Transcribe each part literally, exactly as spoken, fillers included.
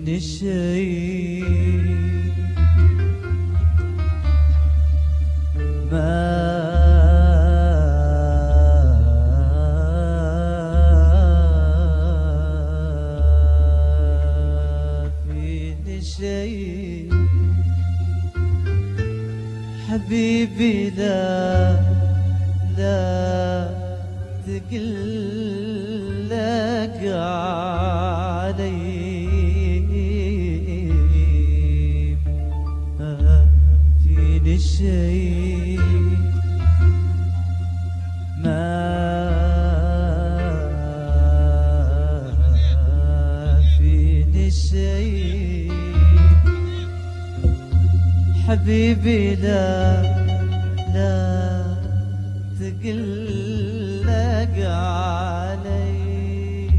فيني شي ما فيني شي حبيبي لا لا تقلق علي ما فيني شي ما فيني شي حبيبي لا لا تقلق علي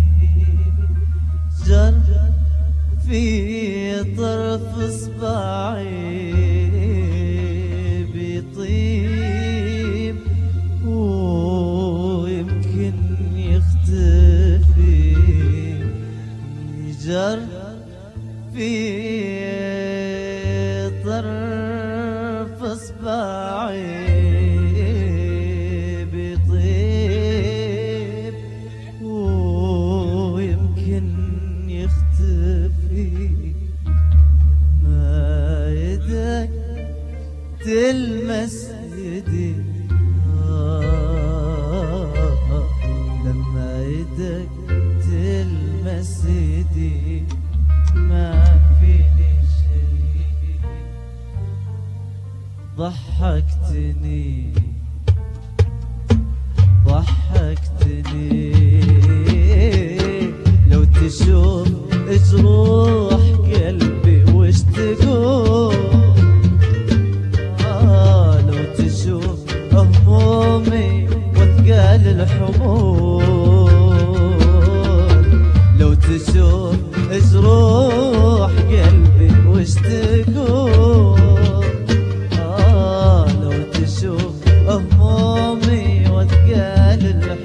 جر في طرف اصبعي بيطيب ويمكن يختفي جر في طرف اصبعي بيطيب ويمكن يختفي ما يدك تلمس يدي آه لما يدك تلمس يدي ما فيني شي ضحكتني ضحكتني لو تشوف جروح قلبي وش تقول آه لو تشوف همومي وثقال الحمول لو تشوف جروح قلبي وش تقول آه لو تشوف همومي وثقال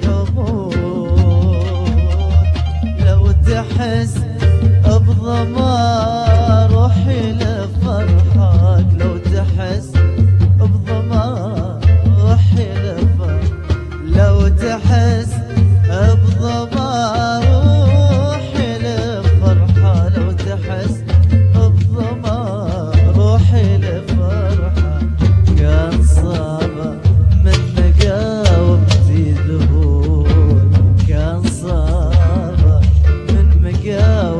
الحمول لو تحس بضما روحي لفرحك لو تحس بضما روحي لفرحك لو تحس بضما روحي لفرحة لو تحس بضما روحي لفرحة كان صعبة من مقاومتي ذهول كان صعبة من مقاومتي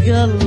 قلبي